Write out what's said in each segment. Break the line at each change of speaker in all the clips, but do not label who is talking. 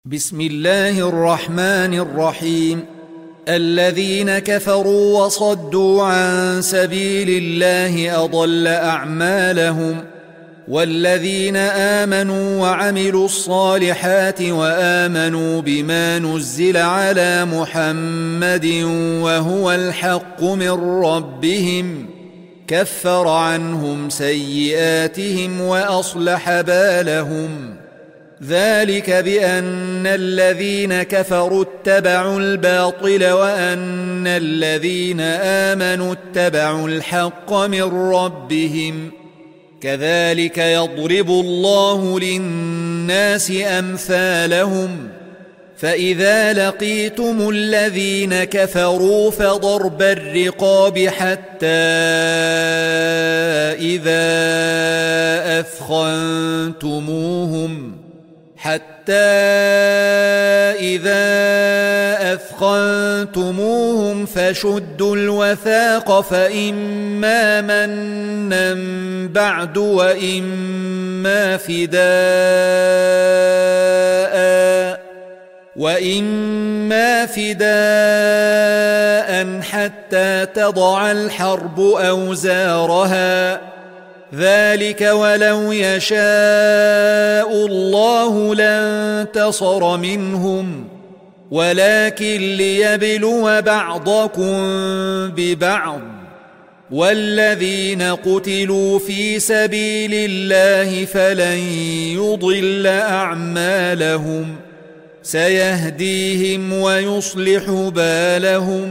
بسم الله الرحمن الرحيم. الذين كفروا وصدوا عن سبيل الله أضل أعمالهم، والذين آمنوا وعملوا الصالحات وآمنوا بما نزل على محمد وهو الحق من ربهم كفر عنهم سيئاتهم وأصلح بالهم. ذلك بأن الذين كفروا اتبعوا الباطل وأن الذين آمنوا اتبعوا الحق من ربهم. كذلك يضرب الله للناس أمثالهم. فإذا لقيتم الذين كفروا فضرب الرقاب حتى إذا أثخنتموهم فشدوا الوثاق، فإما منا بعد وإما فداء حتى تضع الحرب أوزارها. ذلك ولو يشاء الله لانتصر منهم، ولكن ليبلو بعضكم ببعض. والذين قتلوا في سبيل الله فلن يضل أعمالهم، سيهديهم ويصلح بالهم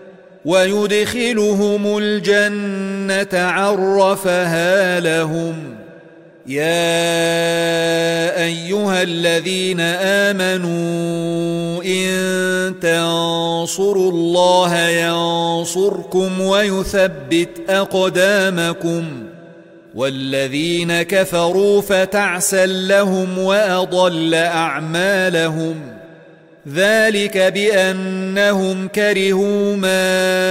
ويدخلهم الجنة عرفها لهم. يا أيها الذين آمنوا إن تنصروا الله ينصركم ويثبت أقدامكم. والذين كفروا فتعسا لهم وأضل أعمالهم. ذلك بأنهم كرهوا ما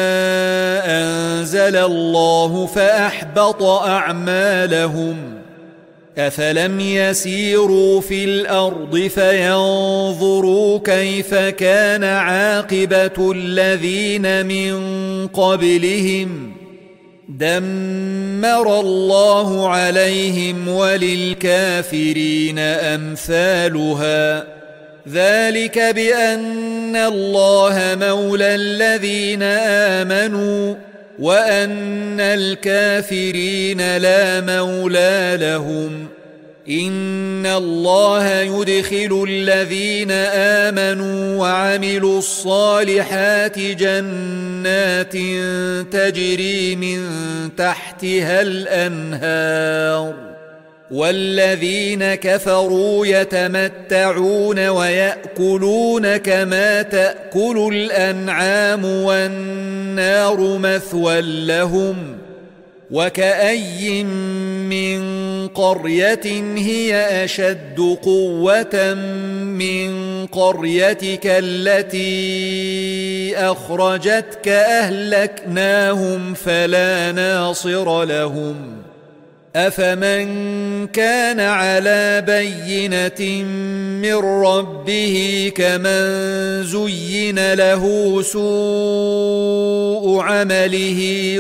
أنزل الله فأحبط أعمالهم. أفلم يسيروا في الأرض فينظروا كيف كان عاقبة الذين من قبلهم؟ دمر الله عليهم وللكافرين أمثالها. ذلك بأن الله مولى الذين آمنوا وأن الكافرين لا مولى لهم. إن الله يدخل الذين آمنوا وعملوا الصالحات جنات تجري من تحتها الأنهار، والذين كفروا يتمتعون ويأكلون كما تأكل الأنعام والنار مثوى لهم. وكأي من قرية هي أشد قوة من قريتك التي أخرجتك أهلكناهم فلا ناصر لهم. أفمن كان على بينة من ربه كمن زين له سوء عمله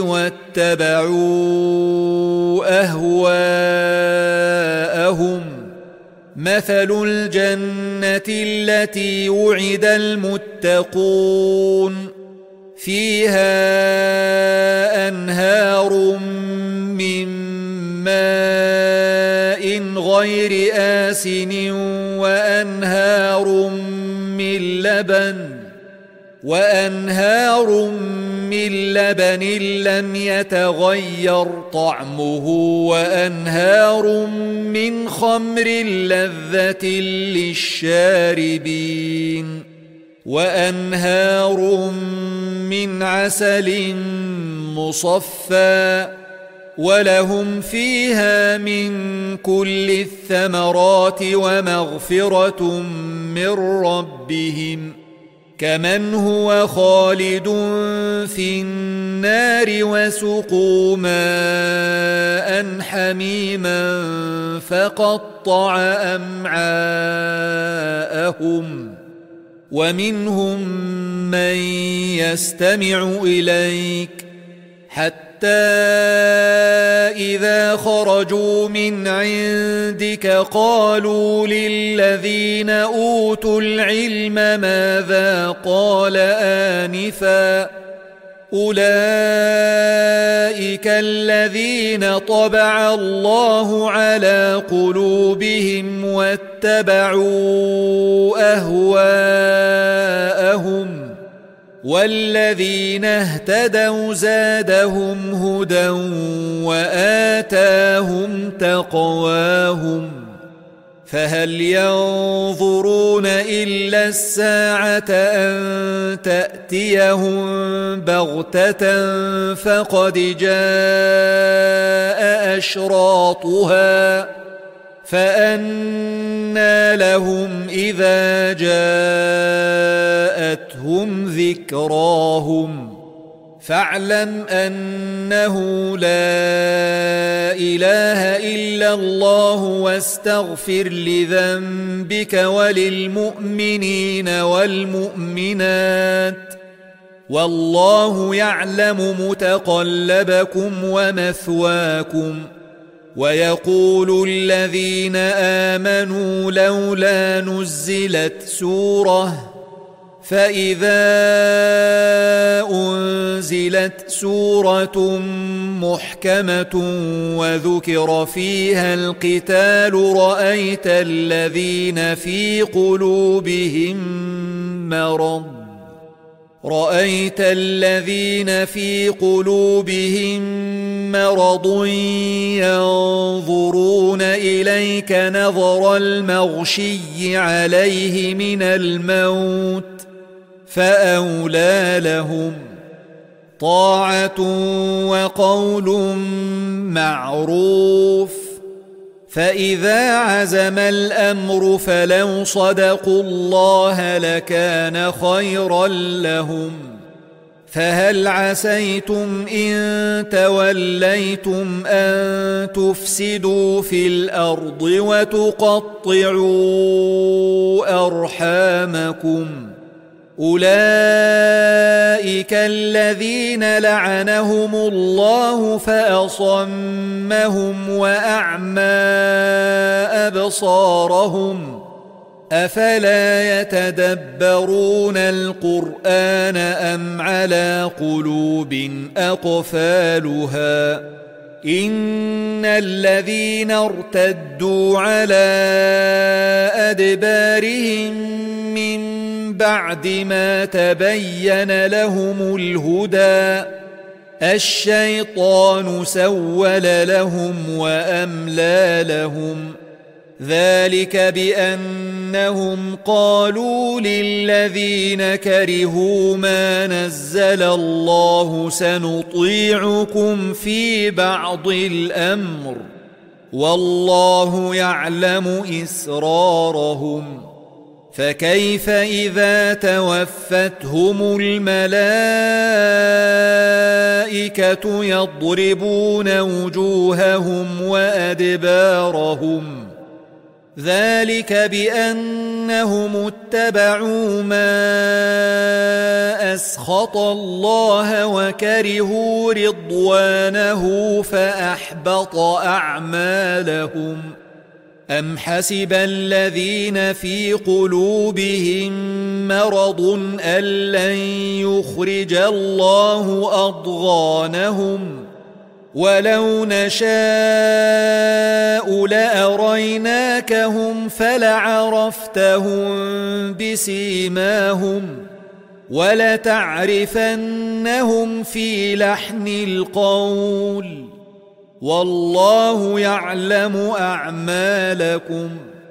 واتبعوا أهواءهم. مثل الجنة التي وعد المتقون فيها أنهار من ماء غير آسن وأنهار من لبن لم يتغير طعمه وأنهار من خمر لذة للشاربين وأنهار من عسل مصفى. ولهم فيها من كل الثمرات ومغفرة من ربهم، كمن هو خالد في النار وسقوا ماء حميما فقطع أمعاءهم. أهواءهم ومنهم من يستمع إليك حتى إذا خرجوا من عندك قالوا للذين أوتوا العلم ماذا قال آنفا أولئك الذين طبع الله على قلوبهم واتبعوا أهواءهم والذين اهتدوا زادهم هدى وآتاهم تقواهم فهل ينظرون إلا الساعة أن تأتيهم بغتة فقد جاء أشراطها فأنى لهم إذا جاءتهم ذكراهم فاعلم أنه لا إله إلا الله واستغفر لذنبك وللمؤمنين والمؤمنات والله يعلم متقلبكم ومثواكم ويقول الذين آمنوا لولا نزلت سورة فإذا أنزلت سورة محكمة وذكر فيها القتال رأيت الذين في قلوبهم مرض ينظرون إليك نظر المغشي عليه من الموت فأولى لهم طاعة وقول معروف فإذا عزم الأمر فلو صدقوا الله لكان خيرا لهم فهل عسيتم إن توليتم أن تفسدوا في الأرض وتقطعوا أرحامكم أولئك الذين لعنهم الله فأصمهم وأعمى أبصارهم أفلا يتدبرون القرآن أم على قلوب أقفالها إن الذين ارتدوا على أدبارهم من بعد ما تبين لهم الهدى الشيطان سول لهم وأملى لهم ذلك بأنهم قالوا للذين كرهوا ما نزل الله سنطيعكم في بعض الأمر والله يعلم إسرارهم فكيف إذا توفتهم الملائكة يضربون وجوههم وأدبارهم ذلك بأنهم اتبعوا ما أسخط الله وكرهوا رضوانه فأحبط أعمالهم أم حسب الذين في قلوبهم مرض أن لن يخرج الله أضغانهم ولو نشاء لأريناكهم فلعرفتهم بسيماهم ولتعرفنهم في لحن القول والله يعلم أعمالكم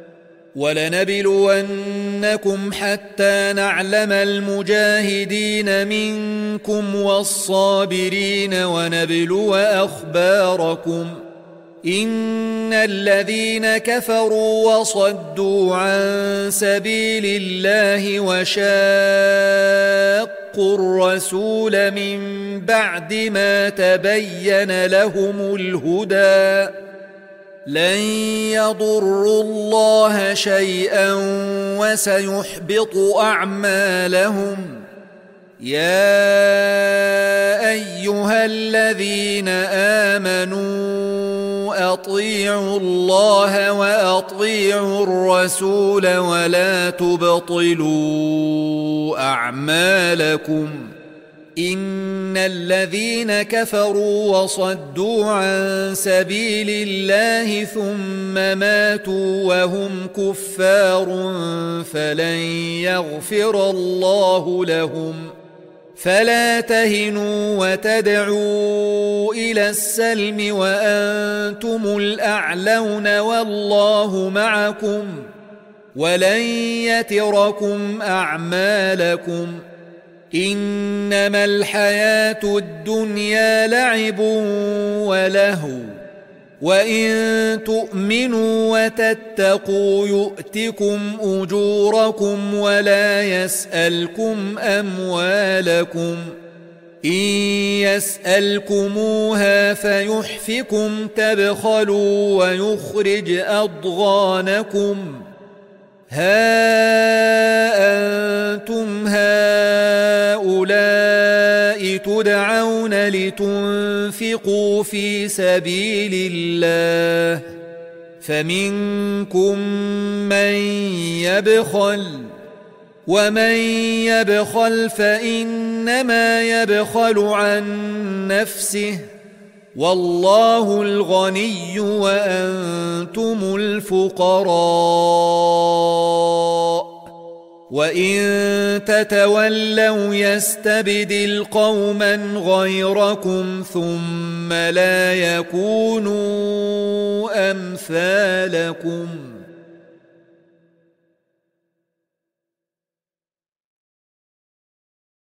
ولنبلونكم حتى نعلم المجاهدين منكم والصابرين ونبلو أخباركم إن الذين كفروا وصدوا عن سبيل الله وشاقوا الرسول من بعد ما تبين لهم الهدى لن يضروا الله شيئا وسيحبط أعمالهم. يا أيها الذين آمنوا أطيعوا الله وأطيعوا الرسول ولا تبطلوا أعمالكم. إن الذين كفروا وصدوا عن سبيل الله ثم ماتوا وهم كفار فلن يغفر الله لهم. فلا تهنوا وتدعوا إلى السلم وأنتم الأعلون والله معكم ولن يتركم أعمالكم. إنما الحياة الدنيا لعب ولهو وإن تؤمنوا وتتقوا يؤتكم أجوركم ولا يسألكم أموالكم. إن يسألكموها فيحفكم تبخلوا ويخرج أضغانكم. ها أنتم هؤلاء تدعون لتنفقوا في سبيل الله فمنكم من يبخل ومن يبخل فإنما يبخل عن نفسه والله الغني وأنتم الفقراء. وإن تتولوا يستبدل قوما غيركم ثم لا يكونوا أمثالكم.